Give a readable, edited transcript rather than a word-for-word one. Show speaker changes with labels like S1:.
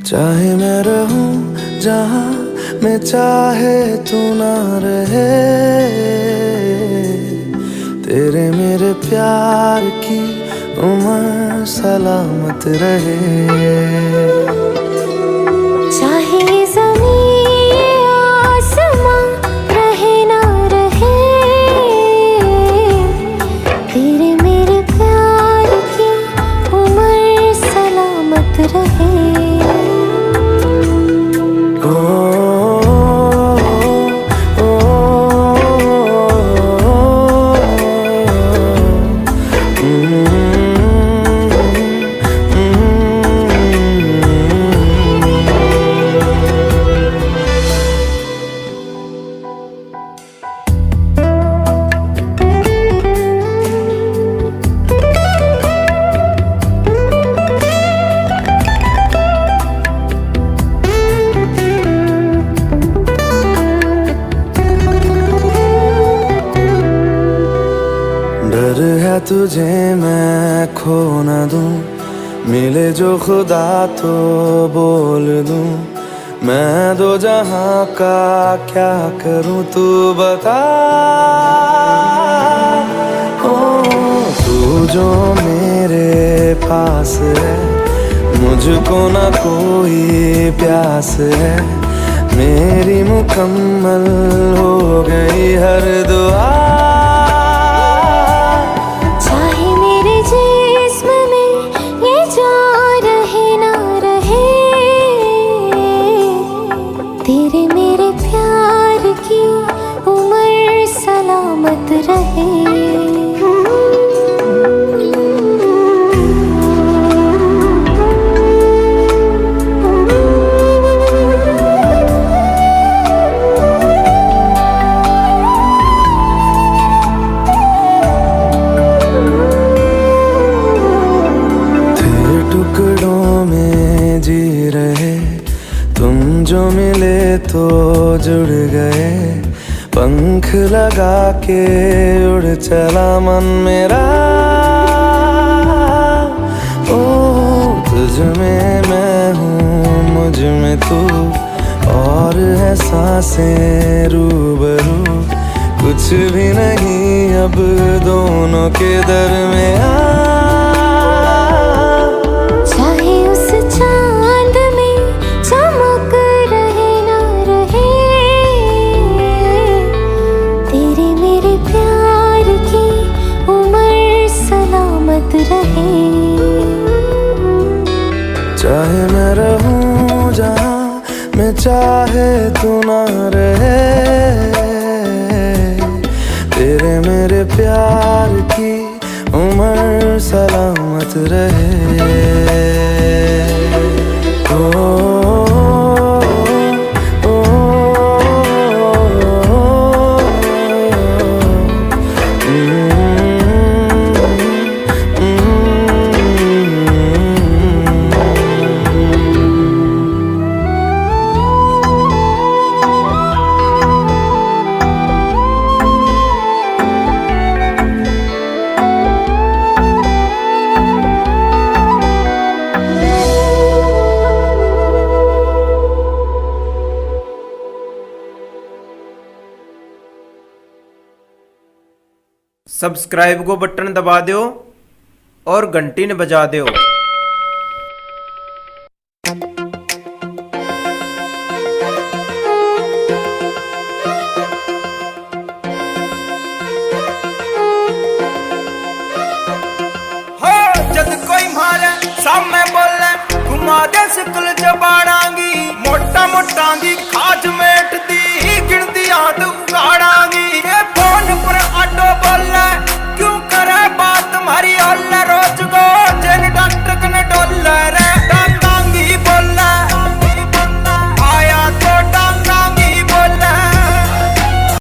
S1: चाहे मैं रहूं जहां मैं चाहे तू ना रहे, तेरे मेरे प्यार की उम्र सलामत रहे।
S2: चाहे ज़मीन आसमां रहे ना रहे, तेरे मेरे प्यार की उम्र सलामत रहे।
S1: डर है तुझे मैं खो न दूं, मिले जो खुदा तो बोल दूं। मैं दो जहां का क्या करूं तू बता। ओ तू जो मेरे पास है, मुझको ना कोई प्यास है। मेरी मुकम्मल हो गई हर दुआ।
S2: तेरे मेरे प्यार की उम्र सलामत रहे।
S1: तेरे टुकड़ों में जी रहे, तुम जो मिले तो जुड़ गए। पंख लगा के उड़ चला मन मेरा। ओ तुझ में मैं हूँ, मुझ में तू, और है सांसें रूबरू। कुछ भी नहीं अब दोनों के दरमियां। चाहे मैं रहूं जहां मैं चाहे तू ना रहे, तेरे मेरे प्यार की उम्र सलामत रहे।
S3: सब्सक्राइब को बटन दबा दो और घंटी ने बजा दो।
S4: जद कोई मारे सामने बोले घुमा दे सिकल जबाड़ांगी। मोटा मोटा दी खाज मेट दी गिनती आद उगाड़ांगी। फोन पर आटो बोले